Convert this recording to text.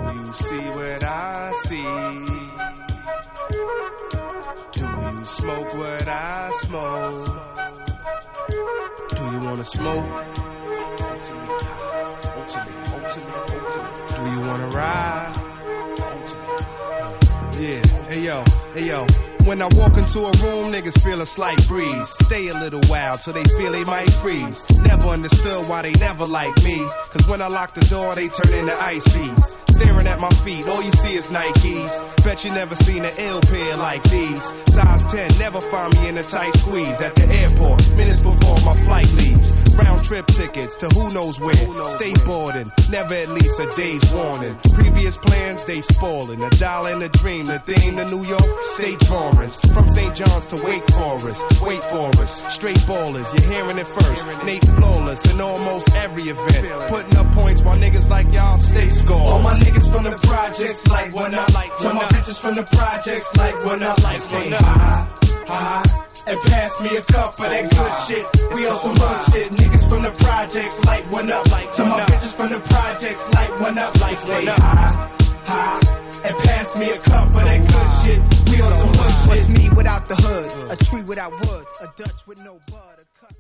you see what I see? Do you smoke what I smoke? Do you wanna smoke? Do you wanna ride? Yeah, hey yo. When I walk into a room, niggas feel a slight breeze. Stay a little while till they feel they might freeze. Never understood why they never like me. Cause when I lock the door, they turn into ices. Staring at my feet, all you see is Nikes. Bet you never seen an ill pair like these. Size 10, never find me in a tight squeeze. At the airport, minutes before my flight leaves. Round trip tickets to who knows where. Stay boarding, never at least a day's warning. Previous plans, they spoiling. $1 in a dream, the theme to New York, state drawings. From St. John's to Wake Forest, wait for us. Straight ballers, you're hearing it first. Nate flawless in almost every event. Putting up points while niggas like y'all stay scoreless. All my niggas from the projects like one up. Tell my bitches from the projects like one up. Like say hi, and pass me a cup of that good shit. We on some bullshit. Niggas from the projects like one up. Tell my bitches from the projects like one up. Like say hi, and pass me a cup of that good shit. We on some bullshit. What's me without the hood? A tree without wood, a Dutch with no bud, a cut.